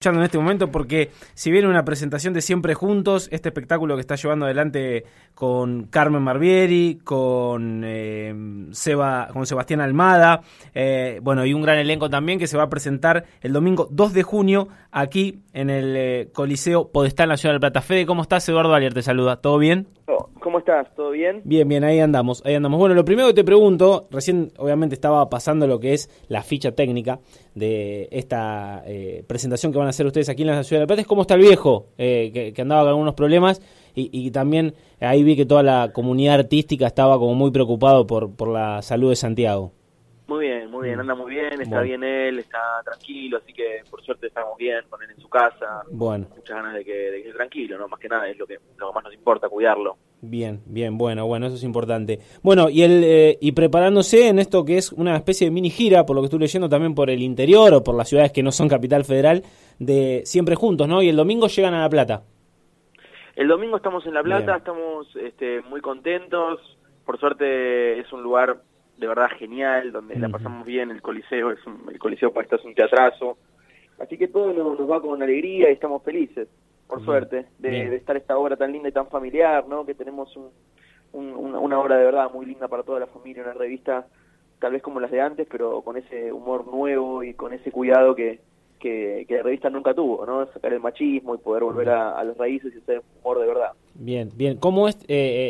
En este momento, porque si viene una presentación de Siempre Juntos, este espectáculo que está llevando adelante con Carmen Barbieri, con Sebastián Almada, y un gran elenco también que se va a presentar el domingo 2 de junio aquí en el Coliseo Podestá en la Ciudad del Plata. Fede, ¿cómo estás? Eduardo Alier te saluda, ¿todo bien? ¿Cómo estás? ¿Todo bien? Bien, ahí andamos. Bueno, lo primero que te pregunto, recién obviamente estaba pasando lo que es la ficha técnica de esta presentación que van a hacer ustedes aquí en la Ciudad del Plata, es cómo está el viejo, que andaba con algunos problemas y también ahí vi que toda la comunidad artística estaba como muy preocupado por la salud de Santiago. Muy bien, anda muy bien, está bien él, está tranquilo, así que por suerte estamos bien con él en su casa. Bueno. Muchas ganas de que esté tranquilo, ¿no? Más que nada es lo que más nos importa, cuidarlo. Bien, bueno, eso es importante. Bueno, y preparándose en esto que es una especie de mini gira, por lo que estoy leyendo también por el interior o por las ciudades que no son capital federal, de Siempre Juntos, ¿no? Y el domingo llegan a La Plata. El domingo estamos en La Plata, Bien. estamos muy contentos, por suerte es un lugar de verdad genial, donde la pasamos bien, el Coliseo, el Coliseo Podestá es un teatrazo, así que todo nos va con alegría y estamos felices, por suerte, de estar esta obra tan linda y tan familiar, ¿no? Que tenemos una obra de verdad muy linda para toda la familia, una revista tal vez como las de antes, pero con ese humor nuevo y con ese cuidado que la revista nunca tuvo, ¿no? Sacar el machismo y poder volver a las raíces y hacer humor de verdad. Bien. ¿Cómo es?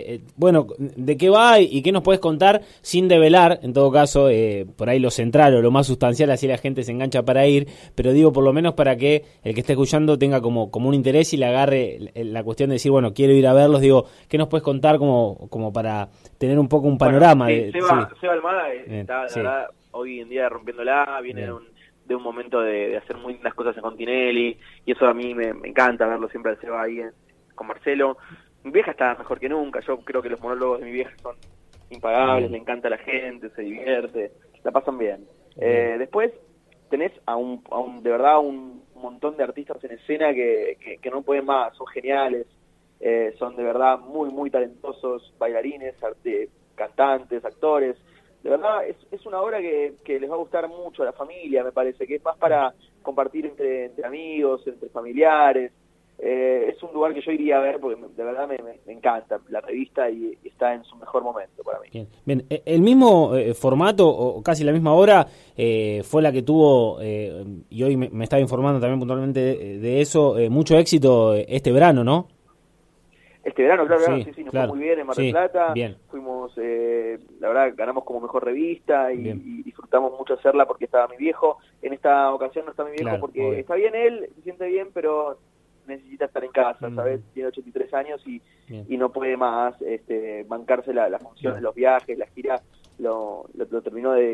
¿De qué va y qué nos puedes contar sin develar, en todo caso, por ahí lo central o lo más sustancial, así la gente se engancha para ir, pero digo, por lo menos para que el que esté escuchando tenga como un interés y le agarre la cuestión de decir, bueno, quiero ir a verlos, digo, ¿qué nos puedes contar como para tener un poco un panorama? Seba Almada está, la verdad, hoy en día rompiéndola, viene de un momento de hacer muy lindas cosas en Continelli, y eso a mí me encanta verlo siempre al Seba ahí con Marcelo. Mi vieja está mejor que nunca, yo creo que los monólogos de mi vieja son impagables, le encanta a la gente, se divierte, la pasan bien. Después tenés de verdad un montón de artistas en escena que no pueden más, son geniales, son de verdad muy talentosos, bailarines, cantantes, actores. De verdad, es una obra que les va a gustar mucho a la familia, me parece, que es más para compartir entre amigos, entre familiares. Es un lugar que yo iría a ver porque de verdad me encanta la revista y está en su mejor momento para mí. Bien. El mismo formato o casi la misma obra fue la que tuvo, y hoy me estaba informando también puntualmente de eso, mucho éxito este verano, ¿no? Este verano, claro, sí, nos claro. fue muy bien en Mar del Plata, bien. Fuimos, la verdad, ganamos como mejor revista y disfrutamos mucho hacerla porque estaba mi viejo. En esta ocasión no está mi viejo porque obvio. Está bien él, se siente bien, pero necesita estar en casa, ¿sabes? Tiene 83 años y no puede más bancarse las funciones, los viajes, la gira, lo terminó de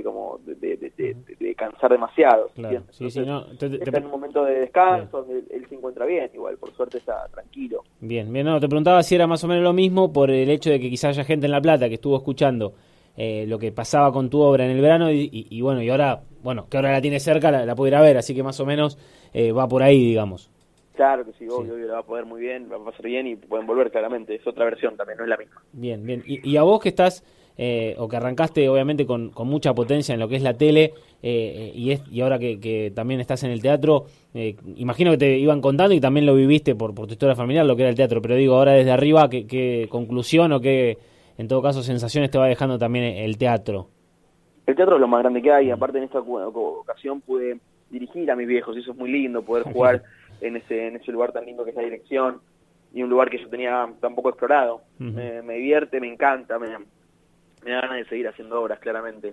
cansar demasiado. Claro. Está en un momento de descanso, donde él se encuentra bien, igual, por suerte está tranquilo. Bien, te preguntaba si era más o menos lo mismo por el hecho de que quizás haya gente en La Plata que estuvo escuchando lo que pasaba con tu obra en el verano y ahora, que ahora la tiene cerca, la puede ir a ver, así que más o menos va por ahí, digamos. Claro que sí, obvio, la va a poder muy bien, va a pasar bien y pueden volver claramente, es otra versión también, no es la misma. Bien. Y a vos que estás, o que arrancaste obviamente con mucha potencia en lo que es la tele, y ahora que también estás en el teatro, imagino que te iban contando y también lo viviste por tu historia familiar, lo que era el teatro, pero digo, ahora desde arriba, ¿qué conclusión o qué, en todo caso, sensaciones te va dejando también el teatro? El teatro es lo más grande que hay, aparte en esta ocasión pude dirigir a mis viejos, y eso es muy lindo, poder jugar en ese lugar tan lindo que es la dirección, y un lugar que yo tenía tan poco explorado. Me divierte, me encanta, me da ganas de seguir haciendo obras, claramente.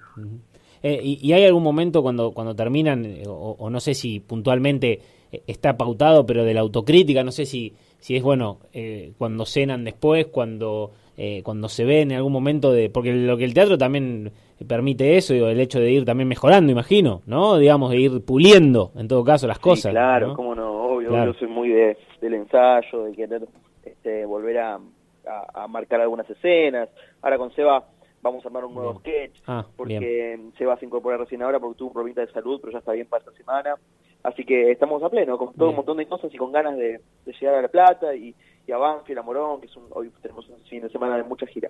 ¿Y hay algún momento cuando terminan, o no sé si puntualmente está pautado, pero de la autocrítica, no sé si es cuando cenan después, cuando se ven en algún momento porque lo que el teatro también permite eso, el hecho de ir también mejorando, imagino, ¿no? Digamos, de ir puliendo, en todo caso, las cosas. Claro, ¿no? cómo no, obvio, claro. Yo soy muy del ensayo, de querer volver a marcar algunas escenas. Ahora con Seba vamos a armar un nuevo sketch, porque Seba se incorpora recién ahora porque tuvo un problemita de salud, pero ya está bien para esta semana. Así que estamos a pleno, con todo un montón de cosas y con ganas de llegar a La Plata y a Banfield, a Morón, que hoy tenemos un fin de semana de mucha gira.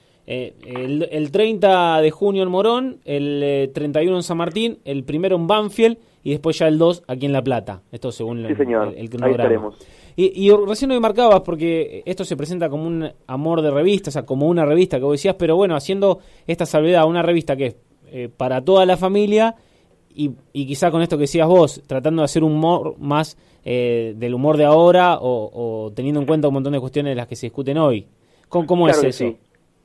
El 30 de junio en Morón, el 31 en San Martín, el primero en Banfield y después ya el 2 aquí en La Plata. Esto según sí, señor. el cronograma. Ahí estaremos. Y recién hoy marcabas, porque esto se presenta como un amor de revista, o sea, como una revista que vos decías, pero bueno, haciendo esta salvedad, una revista que es para toda la familia y quizá con esto que decías vos, tratando de hacer un humor más del humor de ahora o teniendo en cuenta un montón de cuestiones de las que se discuten hoy. ¿Cómo claro es eso? Sí.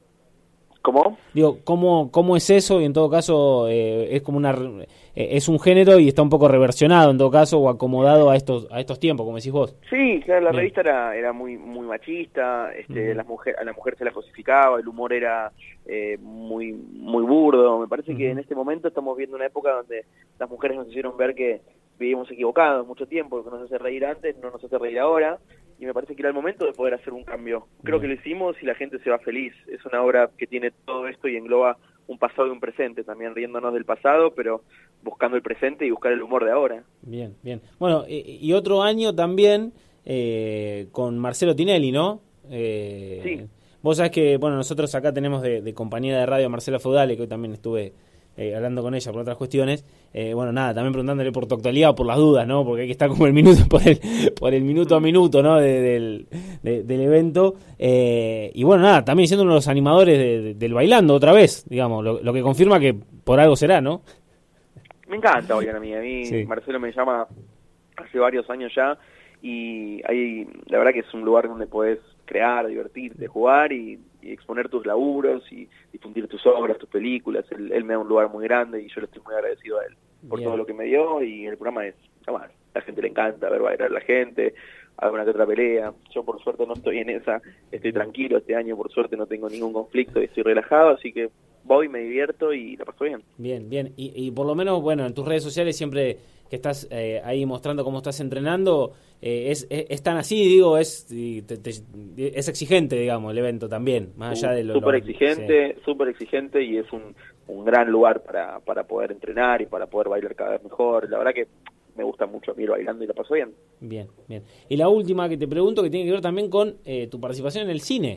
¿Cómo? Digo, ¿cómo es eso? Y en todo caso es como es un género y está un poco reversionado en todo caso o acomodado a estos tiempos, como decís vos. Sí, claro, la revista era muy machista, a la mujer se la cosificaba, el humor era muy burdo. Me parece que en este momento estamos viendo una época donde las mujeres nos hicieron ver que vivimos equivocados mucho tiempo, que nos hace reír antes, no nos hace reír ahora. Y me parece que era el momento de poder hacer un cambio. Creo que lo hicimos y la gente se va feliz. Es una obra que tiene todo esto y engloba un pasado y un presente, también riéndonos del pasado, pero buscando el presente y buscar el humor de ahora. Bien. Bueno, y otro año también con Marcelo Tinelli, ¿no? Sí. Vos sabés que, bueno, nosotros acá tenemos de compañía de radio a Marcela Feudale, que hoy también estuve hablando con ella por otras cuestiones. Bueno, nada, también preguntándole por tu actualidad o por las dudas, ¿no? Porque hay que estar como por el minuto a minuto, ¿no? Del evento. Y bueno, nada, también siendo uno de los animadores del Bailando otra vez, digamos, lo que confirma que por algo será, ¿no? Me encanta bailar a mí. Sí. Marcelo me llama hace varios años ya y ahí la verdad que es un lugar donde podés crear, divertirte, jugar y exponer tus laburos y difundir tus obras, tus películas. Él me da un lugar muy grande y yo le estoy muy agradecido a él por todo lo que me dio. Y el programa es, bueno, la gente le encanta ver bailar a la gente, alguna que otra pelea. Yo por suerte no estoy en esa, estoy tranquilo este año, por suerte no tengo ningún conflicto y estoy relajado, así que voy, me divierto y la paso bien. Bien. Y por lo menos, bueno, en tus redes sociales siempre que estás ahí mostrando cómo estás entrenando, es tan así, digo, es exigente, digamos, el evento también, más allá de lo... Súper exigente y es un gran lugar para poder entrenar y para poder bailar cada vez mejor. La verdad que me gusta mucho a mí ir bailando y la paso bien. Bien. Y la última que te pregunto, que tiene que ver también con tu participación en el cine,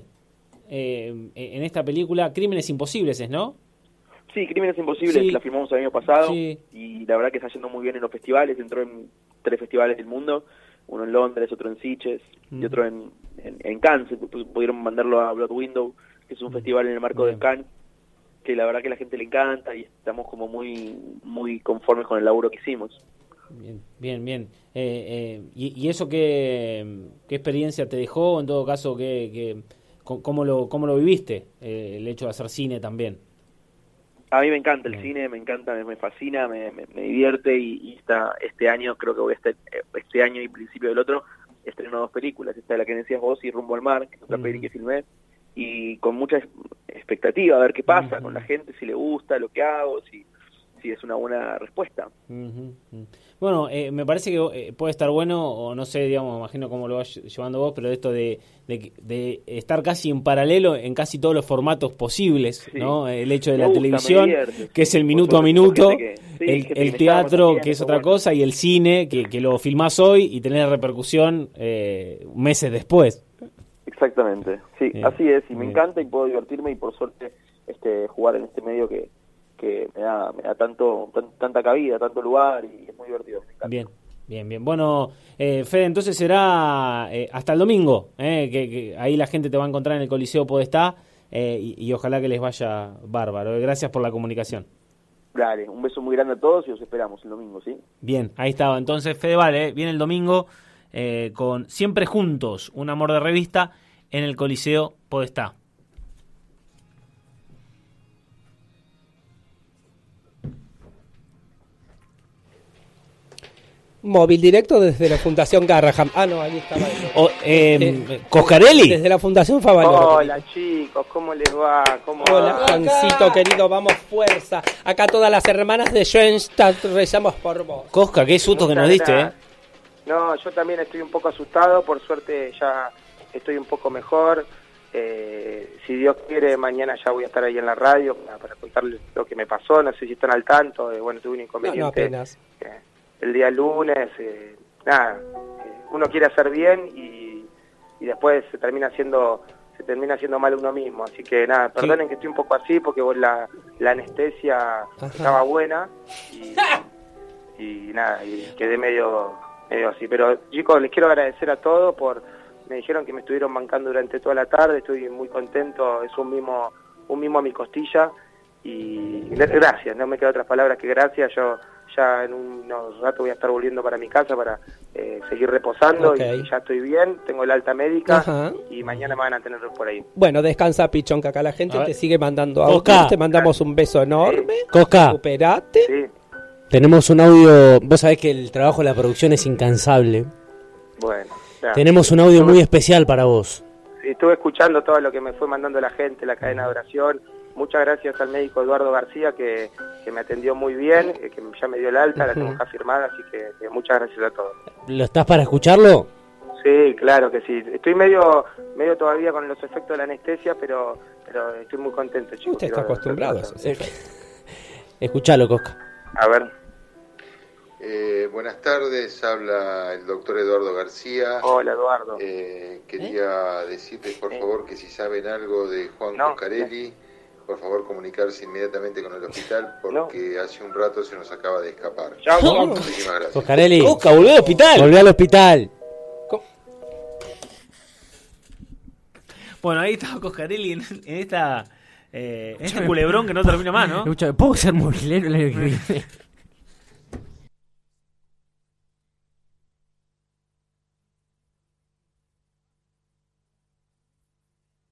en esta película Crímenes Imposibles, ¿no? Sí, Crímenes Imposibles, la filmamos el año pasado y la verdad que está yendo muy bien en los festivales, entró en 3 festivales del mundo, uno en Londres, otro en Sitges y otro en Cannes. Pudieron mandarlo a Blood Window, que es un festival en el marco de Cannes, que la verdad que a la gente le encanta y estamos como muy conformes con el laburo que hicimos. Bien. ¿Y eso qué experiencia te dejó? En todo caso, ¿cómo lo viviste? El hecho de hacer cine también. A mí me encanta el cine, me fascina, me divierte y este año, creo que voy a estar, este año y principio del otro, estreno 2 películas, esta de la que decías vos y Rumbo al Mar, que es otra peli que filmé, y con mucha expectativa a ver qué pasa con la gente, si le gusta lo que hago, si es una buena respuesta. Bueno, me parece que puede estar bueno, o no sé, digamos, me imagino cómo lo vas llevando vos, pero esto de estar casi en paralelo en casi todos los formatos posibles, ¿no? El hecho de la televisión, que es el minuto a minuto, el teatro, que es otra cosa, y el cine, que lo filmás hoy y tenés repercusión meses después. Exactamente, sí, así es, y me encanta y puedo divertirme y por suerte jugar en este medio que me da tanta cabida, tanto lugar y es muy divertido. Bien. Bueno, Fede, entonces será hasta el domingo, que ahí la gente te va a encontrar en el Coliseo Podestá y ojalá que les vaya bárbaro. Gracias por la comunicación. Dale, un beso muy grande a todos y los esperamos el domingo, ¿sí? Bien, ahí estaba. Entonces, Fede, vale, viene el domingo con Siempre Juntos, un amor de revista en el Coliseo Podestá. Móvil directo desde la Fundación Garraham. No, ahí estaba. Coscarelli. Desde la Fundación Favaloro. Hola chicos, ¿cómo les va? Hola Juancito querido, vamos fuerza. Acá todas las hermanas de Schoenstatt rezamos por vos. Cosca, qué susto que nos diste, No, yo también estoy un poco asustado, por suerte ya estoy un poco mejor. Si Dios quiere, mañana ya voy a estar ahí en la radio para contarles lo que me pasó. No sé si están al tanto, tuve un inconveniente. No apenas. el día lunes, uno quiere hacer bien y después se termina haciendo mal uno mismo, así que nada, perdonen que estoy un poco así porque la anestesia estaba buena y nada, y quedé medio así, pero chicos, les quiero agradecer a todos me dijeron que me estuvieron bancando durante toda la tarde, estoy muy contento, es un mimo a mi costilla y gracias, no me quedan otras palabras que gracias. Yo ya en unos ratos voy a estar volviendo para mi casa para seguir reposando y ya estoy bien, tengo el alta médica y mañana me van a tener por ahí. Bueno, descansa, Pichón, que acá la gente te sigue mandando audios, te mandamos un beso enorme. Cosca, recuperate. Sí. Tenemos un audio, vos sabés que el trabajo de la producción es incansable. Bueno, tenemos un audio muy especial para vos. Estuve escuchando todo lo que me fue mandando la gente, la cadena de oración. Muchas gracias al médico Eduardo García que me atendió muy bien, que ya me dio el alta, la tengo acá firmada, así que muchas gracias a todos. ¿Lo estás para escucharlo? Sí, claro que sí. Estoy medio todavía con los efectos de la anestesia, pero estoy muy contento, chicos. Usted está acostumbrado a eso. Sí. Escuchalo, Cosca. A ver. Buenas tardes, habla el doctor Eduardo García. Hola, Eduardo. Quería decirles, por favor, que si saben algo de Juan Coscarelli, por favor comunicarse inmediatamente con el hospital porque hace un rato se nos acaba de escapar. Muchísimas gracias. Coscarelli. Cosca, volvió al hospital. Volvió al hospital. Bueno, ahí estaba Coscarelli en este culebrón que no termina más, ¿no? ¿Puedo ser movilero el año que viene?